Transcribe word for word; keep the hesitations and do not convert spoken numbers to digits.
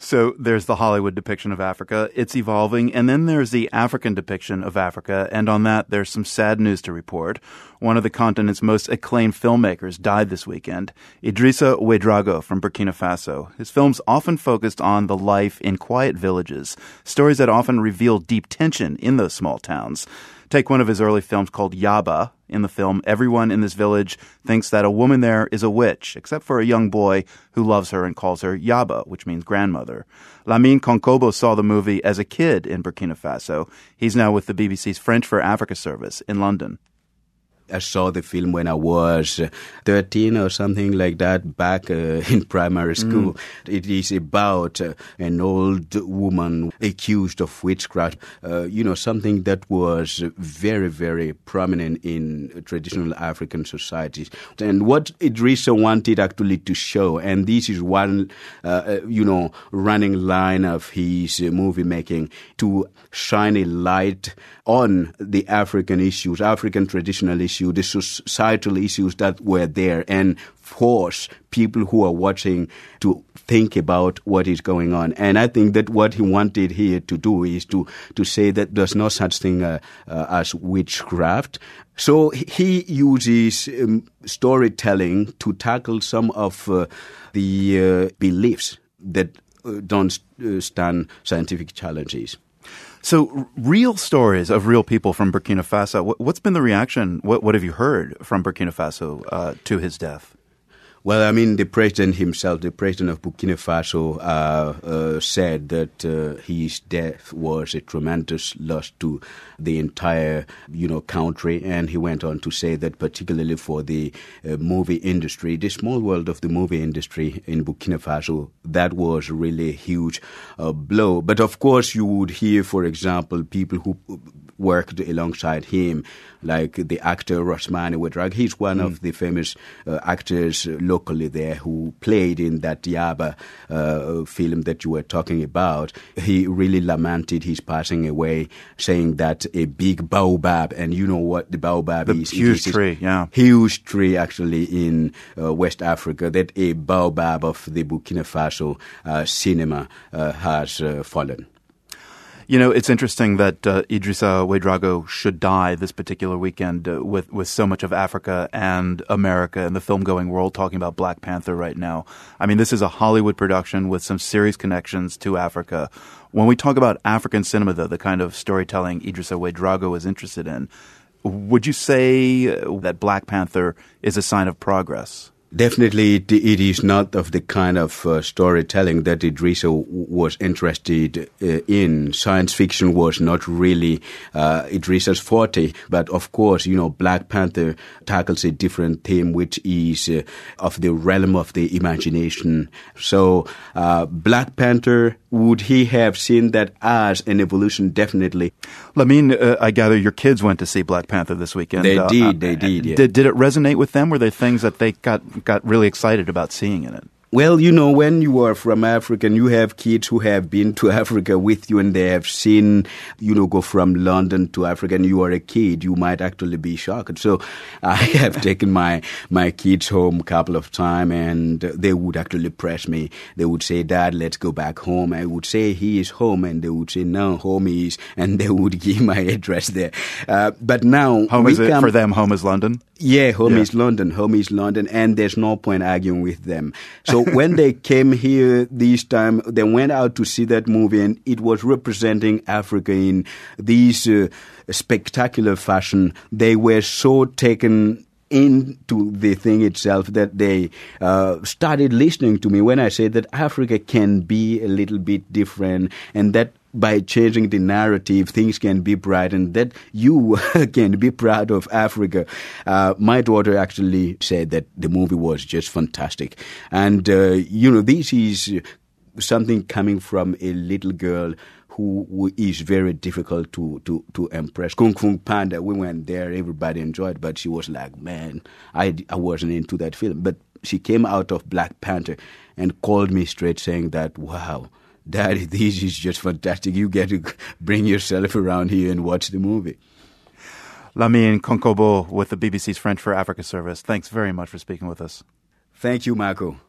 So there's the Hollywood depiction of Africa. It's evolving. And then there's the African depiction of Africa. And on that, there's some sad news to report. One of the continent's most acclaimed filmmakers died this weekend, Idrissa Ouédraogo from Burkina Faso. His films often focused on the life in quiet villages, stories that often reveal deep tension in those small towns. Take one of his early films called Yaba. In the film, everyone in this village thinks that a woman there is a witch, except for a young boy who loves her and calls her Yaba, which means grandmother. Lamine Konkobo saw the movie as a kid in Burkina Faso. He's now with the B B C's French for Africa service in London. I saw the film when I was thirteen or something like that, back uh, in primary school. Mm. It is about uh, an old woman accused of witchcraft, uh, you know, something that was very, very prominent in traditional African societies. And what Idrissa wanted actually to show, and this is one, uh, you know, running line of his uh, movie making, to shine a light on the African issues, African traditional issues, the societal issues that were there, and force people who are watching to think about what is going on. And I think that what he wanted here to do is to, to say that there's no such thing uh, uh, as witchcraft. So he uses um, storytelling to tackle some of uh, the uh, beliefs that uh, don't uh, stand scientific challenges. So real stories of real people from Burkina Faso. What's been the reaction? What, what have you heard from Burkina Faso uh, to his death? Well, I mean, the president himself, the president of Burkina Faso, uh, uh, said that uh, his death was a tremendous loss to the entire, you know, country. And he went on to say that particularly for the uh, movie industry, the small world of the movie industry in Burkina Faso, that was really a huge uh, blow. But of course, you would hear, for example, people who worked alongside him, like the actor Rasmane Ouédraogo. He's one mm. of the famous uh, actors locally there who played in that Yaba uh, film that you were talking about. He really lamented his passing away, saying that a big baobab, and you know what the baobab the is. Huge it is tree, yeah. Huge tree, actually, in uh, West Africa, that a baobab of the Burkina Faso uh, cinema uh, has uh, fallen. You know, it's interesting that uh, Idrissa Ouédraogo should die this particular weekend uh, with, with so much of Africa and America and the film-going world talking about Black Panther right now. I mean, this is a Hollywood production with some serious connections to Africa. When we talk about African cinema, though, the kind of storytelling Idrissa Ouédraogo is interested in, would you say that Black Panther is a sign of progress? Definitely, it, it is not of the kind of uh, storytelling that Idrissa w- was interested uh, in. Science fiction was not really uh, Idrissa's forte. But of course, you know, Black Panther tackles a different theme, which is uh, of the realm of the imagination. So, uh, Black Panther, would he have seen that as an evolution? Definitely. Lamine, uh, I gather your kids went to see Black Panther this weekend. They uh, did, they did, yeah. Did, did it resonate with them? Were there things that they got got really excited about seeing in it? Well, you know, when you are from Africa and you have kids who have been to Africa with you and they have seen, you know, go from London to Africa and you are a kid, you might actually be shocked. So I have taken my, my kids home a couple of times and they would actually press me. They would say, Dad, let's go back home. I would say, he is home. And they would say, no, home is, and they would give my address there. Uh, but now... Home is it come, for them, home is London? Yeah, home yeah. is London. Home is London. And there's no point arguing with them. So when they came here this time, they went out to see that movie, and it was representing Africa in this uh, spectacular fashion. They were so taken into the thing itself that they uh, started listening to me when I said that Africa can be a little bit different, and that by changing the narrative, things can be bright, and that you can be proud of Africa. Uh, my daughter actually said that the movie was just fantastic. And, uh, you know, this is something coming from a little girl who, who is very difficult to, to, to impress. Kung Fu Panda, we went there, everybody enjoyed, but she was like, man, I, I wasn't into that film. But she came out of Black Panther and called me straight saying that, wow, Daddy, this is just fantastic. You get to bring yourself around here and watch the movie. Lamine Konkobo with the B B C's French for Africa service. Thanks very much for speaking with us. Thank you, Marco.